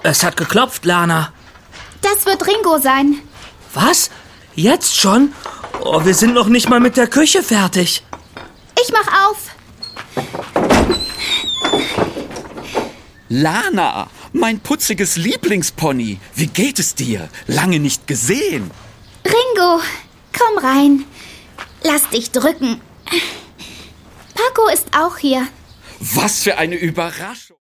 Es hat geklopft, Lana. Das wird Ringo sein. Was? Jetzt schon? Oh, wir sind noch nicht mal mit der Küche fertig. Ich mach auf. Lana, mein putziges Lieblingspony. Wie geht es dir? Lange nicht gesehen. Ringo, komm rein. Lass dich drücken. Paco ist auch hier. Was für eine Überraschung.